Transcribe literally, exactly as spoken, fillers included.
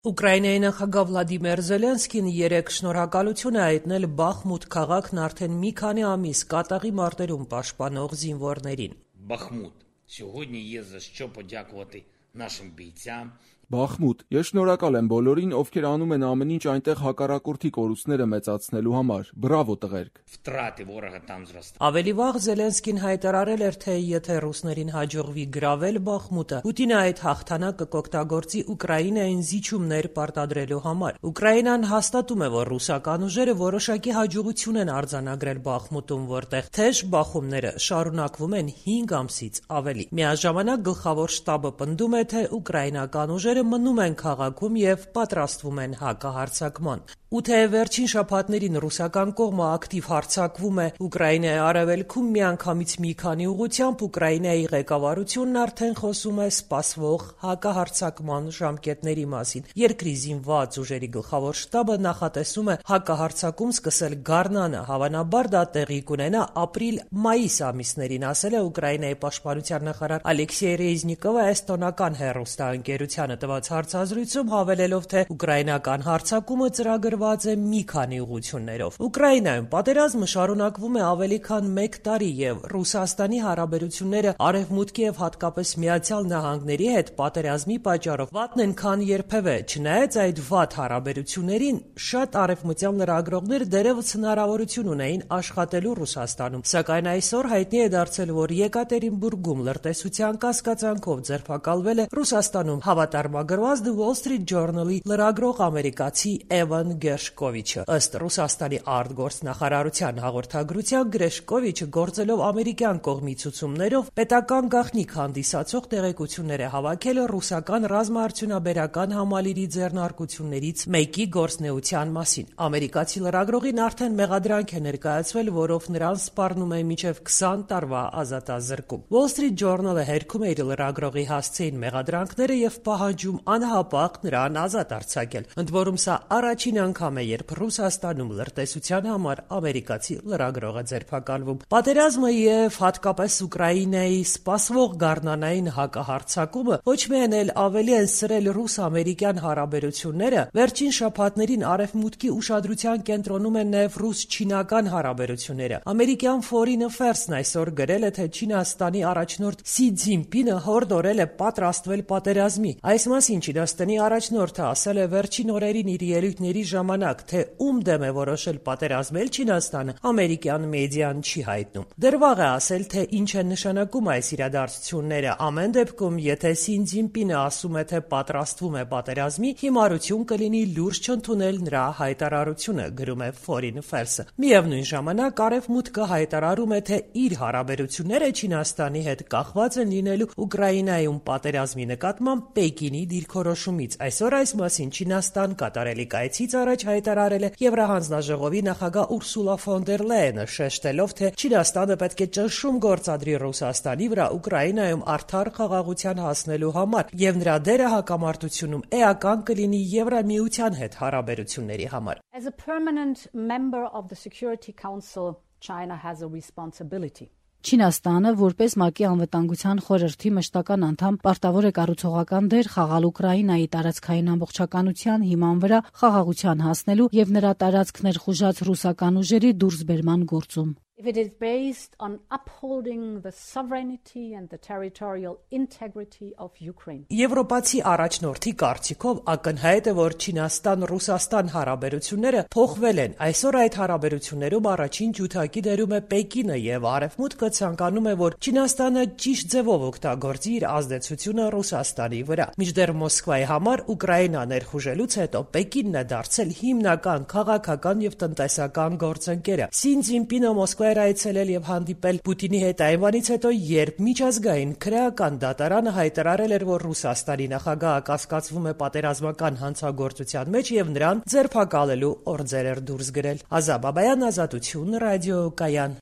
Ուկրաինայի նախագահ Վլադիմիր Զելենսկին երեկ շնորհակալություն է հայտնել Բախմուտ քաղաքն արդեն մի քանի ամիս կատաղի մարտերում պաշտպանող զինվորներին։ Бахмут. Сьогодні є за що подякувати нашим бійцям. Բախմուտ, ես շնորհակալ եմ բոլորին, ովքեր անում են ամեն ինչ այնտեղ հակառակորդի կորուստները մեծացնելու համար։ Բրավո տղերք։ Վտրати ворога там зростають. Ավելի վաղ Զելենսկին հայտարարել էր, թե եթե ռուսներին հաջողվի գրավել Բախմուտը, Պուտինը այդ հաղթանակը կօգտագործի Ուկրաինային զիջումներ պարտադրելու համար։ Ուկրաինան հաստատում է, որ ռուսական ուժերը որոշակի հաջողություն են արձանագրել Բախմուտում, որտեղ թեժ բախումները շարունակվում են հինգ ամսից ավելի։ Միաժամանակ գլխավոր շտաբը պնդում է, թե ուկրաինական ուժերը մնում են քաղաքում եւ պատրաստվում են հակահարձակման։ Ու թե վերջին շաբաթներին ռուսական կողմը ակտիվ հարձակվում է Ուկրաինայի արևելքում, միանգամից մի քանի ուղղությամբ Ուկրաինայի ղեկավարությունն արդեն խոսում է սպասվող հակահարձակման ժամկետների մասին։ Երկրի զինված ուժերի գլխավոր շտաբը նախատեսում է հակահարձակում սկսել գարնանը, հավանաբար դա տեղի կունենա ապրիլ-մայիս ամիսներին, ասել է Ուկրաինայի պաշտպանության նախարար Ալեքսեյ Ռեզնիկովը էստոնական հեռուստաընկերությանը տված հարցազրույցում, հավելելով, թե ուկրաինական հարձակումը ծրագրված է մի քանի ուղղություններով։ Ուկրաինայում պատերազմը շարունակվում է ավելի քան մեկ տարի եւ Ռուսաստանի հարաբերությունները Արևմուտքի եւ հատկապես Միացյալ Նահանգների հետ պատերազմի պատճառով վատն են քան երբևէ։ Չնայած այդ վատ հարաբերություններին, շատ արևմտյան լրագրողներ դեռևս հնարավորություն ունեին աշխատելու Ռուսաստանում, սակայն այսօր հայտնի է դարձել, որ Եկատերինբուրգում լրտեսության կասկածանքով ձերբակալվել է Ռուսաստանում հավատարմագրված The Wall Street Journal-ի լրագրող ամերիկացի Էվան Գերշկովիչը։ Ըստ Ռուսաստանի արտգործնախարարության հաղորդագրության, Գրեշկովիչը գործելով ամերիկյան կողմի ցուցումներով պետական գաղտնիք հանդիսացող տեղեկություններ է հավաքել ռուսական ռազմաարդյունաբերական համալիրի ձեռնարկություններից մեկի գործնեության մասին։ Ամերիկացի լրագրողին արդեն մեղադրանք է ներկայացվել, որով նրան սպառնում է մինչև քսան տարվա ազատազրկում։ Wall Street Journal-ը հերքում է իր լրագրողի հասցեին մեղադրանքները եւ պահանջում անհապաղ նրան ազատ արձակել։ Ընդ որում սա առաջին անգամ է, երբ Ռուսաստանում լրտեսության համար ամերիկացի լրագրողը ձերբակալվում։ Պատերազմը եւ հատկապես Ուկրաինայի սպասվող գարնանային հակահարձակումը ոչ միայն էլ ավելի են սրել ռուս-ամերիկյան հարաբերությունները, վերջին շաբաթներին Արևմուտքի ուշադրության կենտրոնում են նաեւ ռուս-չինական հարաբերությունները։ Ամերիկյան Foreign Affairs-ն այսօր գրել է, թե Չինաստանի առաջնորդ Սի Ցզինպինը հորդորել է պատրաստվել պատերազմի։ Այս մասին Չինաստանի առաջնորդը ասել է վերջին օրերին իր ելույթների ժամանակ, թե ում դեմ է որոշել պատերազմել Չինաստանը, ամերիկյան մեդիան չի հայտնում։ Դեռ վաղ է ասել, թե ինչ են նշանակում այս իրադարձությունները։ Ամեն դեպքում, եթե Սի Ցզինպինը ասում է, թե պատրաստվում է պատերազմի, հիմարություն կլինի լուրջ չընդունել նրա հայտարարությունը, գրում է Foreign Affairs-ը։ Միևնույն ժամանակ Արևմուտքը հայտարարում է, թե իր հարաբերությունները Չինաստանի հետ կախված են լինելու Ուկրաինայում պատերազմի նկատմամբ Պեկինի դիրքորոշումից։ Այսօր այս մասին Չինաստան կատարելիք այցից առաջ հայտարարել է Եվրահանձնաժողովի նախագահ Ուրսուլա ֆոն դեր Լայենը, շեշտելով, թե Չինաստանը պետք է ճնշում գործադրի Ռուսաստանի վրա Ուկրաինայում արդար խաղաղության հասնելու համար, եւ նրա դերը հակամարտությունում էական կլինի Եվրամիության հետ հարաբերությունների համար։ As a permanent member of the Security Council, China has a responsibility. Չինաստանը, որպես ՄԱԿ-ի անվտանգության խորհրդի մշտական անդամ, պարտավոր է կառուցողական դեր խաղալ Ուկրաինայի տարածքային ամբողջականության հիման վրա խաղաղության հասնելու եւ նրա տարածքներ խուժած ռուսական ուժերի դուրսբերման գործում։ If it is based on upholding the sovereignty and the territorial integrity of Ukraine. Եվրոպացի առաջնորդի կարծիքով ակնհայտ է, որ Չինաստան-Ռուսաստան հարաբերությունները փոխվել են։ Այսօր այդ հարաբերություններում առաջին ջութակի դերում է Պեկինը եւ Արևմուտքը ցանկանում է, որ Չինաստանը ճիշտ ձևով օգտագործի իր ազդեցությունը Ռուսաստանի վրա։ Մինչդեռ Մոսկվայի համար Ուկրաինա ներխուժելուց հետո Պեկինն է դարձել հիմնական քաղաքական եւ տնտեսական գործընկերը։ Սի Ցզինպինը Մոսկվա այցելել եւ հանդիպել Պուտինի հետ այնվանից հետո, երբ միջազգային քրեական դատարանը հայտարարել էր, որ Ռուսաստանի նախագահը կասկածվում է պատերազմական հանցագործության մեջ եւ նրան ձերբակալելու օրձեր էր դուրս գրել։ Ազա Բաբայան, Ազատություն, ռադիո Կայան։